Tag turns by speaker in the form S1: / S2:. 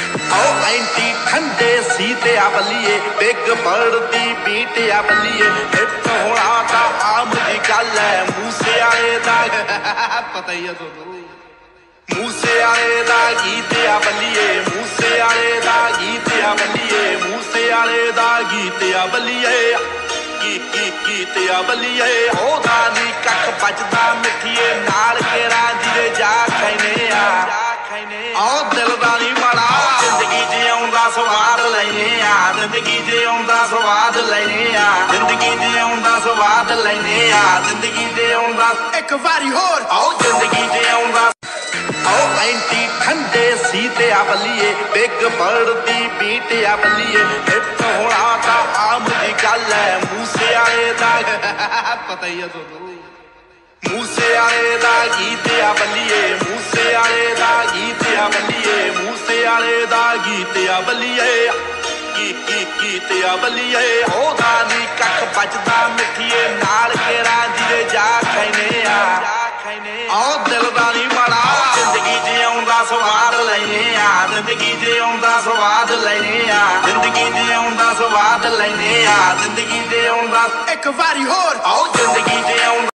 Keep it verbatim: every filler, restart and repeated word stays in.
S1: ओ एंटी ठंडे सीते आ बलिए बिग बर्ड दी बीट आ बलिए हिट होना ता आम दी गल है मूसे आले दा पता ही है तो मूसे आले दा गीत आ बलिए मूसे आले दा गीत आ बलिए मूसे आले दा गीत आ बलिए की की गीत आ बलिए ओदा नी कख बजदा मिठिए नाल केरा जिरे जा खैने आ ओ दिल दा नी माड़ा जिंदगी जिउंदा स्वाद लैने आ जिंदगी जिउंदा स्वाद लैने आ जिंदगी जिउंदा स्वाद लैने आ जिंदगी जिउंदा एक वारी होर ओ जिंदगी जिउंदा ओ एंटी ठंडे सीते आ बलिए बिग बर्ड दी बीट आ बलिए हिट होना ता आम दी गल है मूसे आले दा पता ही है तो मूसे आले दा गीत आ बलिए मूसे आले दा गीत आ बलिए मूसे आले दा गीत आ बलिए की की गीत आ बलिए ओदा नी कख बजदा मिठिए नाल केरा जिरे जा खैने आ ओ दिल दा नी माड़ा जिंदगी जिउंदा स्वाद लैने आ जिंदगी जिउंदा स्वाद लैने आ जिंदगी जिउंदा स्वाद लैने आ जिंदगी जिउंदा एक वारी होर ओ जिंदगी जिउंदा